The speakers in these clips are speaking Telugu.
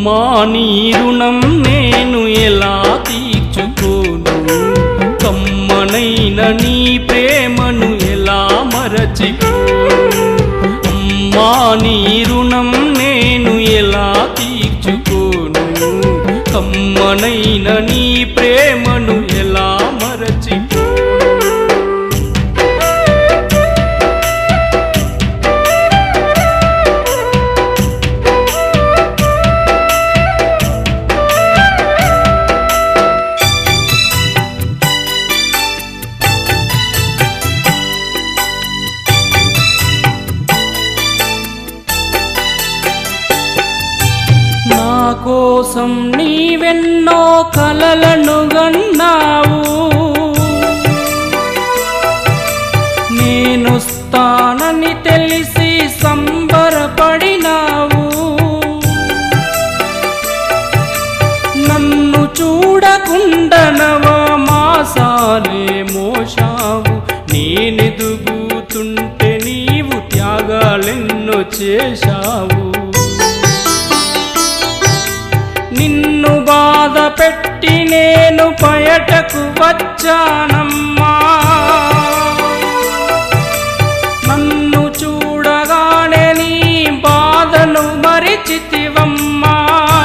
అమ్మా నీ రుణం నేను ఎలా తీర్చుకోను, కమ్మనైన నీ ప్రేమను ఎలా మరచిపోను. అమ్మా నీ రుణం నేను ఎలా తీర్చుకోను, కమ్మనైన నీ ప్రేమను ఎలా మరచిపోను. నా కోసం నీవెన్నో కలలను గన్నావు, నేను స్థానని తెలిసి సంబరపడినావు. నన్ను చూడకుండా నవమాసాలే మోశావు, నేనెదుగుతుంటే నీవు త్యాగాలెన్నో చేశావు. నిన్ను బాధ పెట్టి నేను బయటకు వచ్చానమ్మా, నన్ను చూడగానే నీ బాధను మరిచితివమ్మా.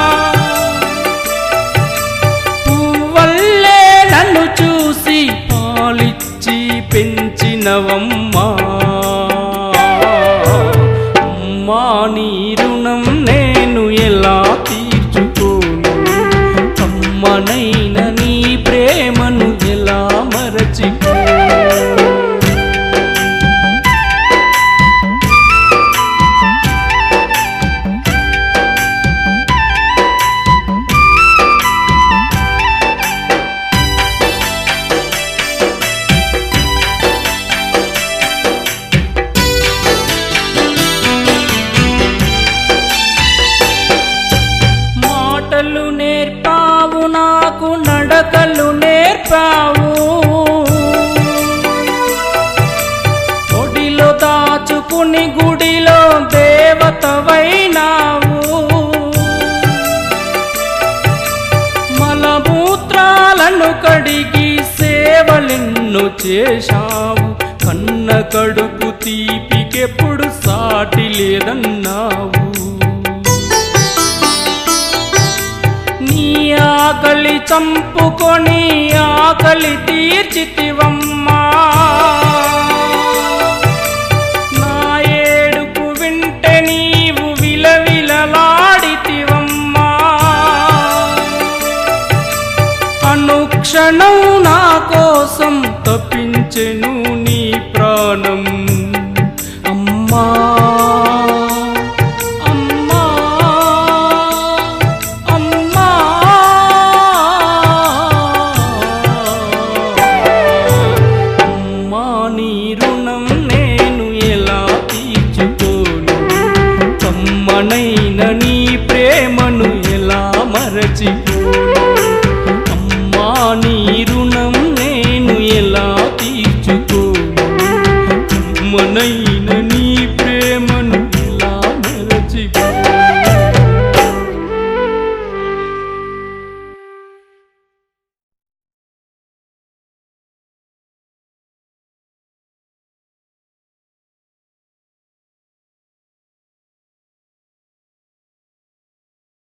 పువ్వల్లే నన్ను చూసి పాలిచ్చి పెంచినవమ్మా. అమ్మా నీ రుణం నేను ఎలా తీర్చుకోను, కమ్మనైన నీ ప్రేమను ఎలా మరచిపోను. మాటలు నేర్పావు నాకు, నడకలు నేర్పావు, ఒడిలో దాచుకుని గుడిలో దేవతవైనావు. మలమూత్రాలను కడిగి సేవలెన్నో చేశావు, కన్న కడుపు తీపికెప్పుడు సాటి లేదన్నావు. నీ ఆకలి చంపుకొని ఆకలి తీర్చితివమ్మా. నా ఏడుపు వింటే నీవు విలవిలలాడితివమ్మా. అనుక్షణం నా కోసం తప్పించెను నీ ప్రాణం. అమ్మా అమ్మా అమ్మా, అమ్మా నీ రుణం నేను ఎలా తీర్చుకోను, కమ్మనైన నీ ప్రేమను ఎలా మరచిపోను.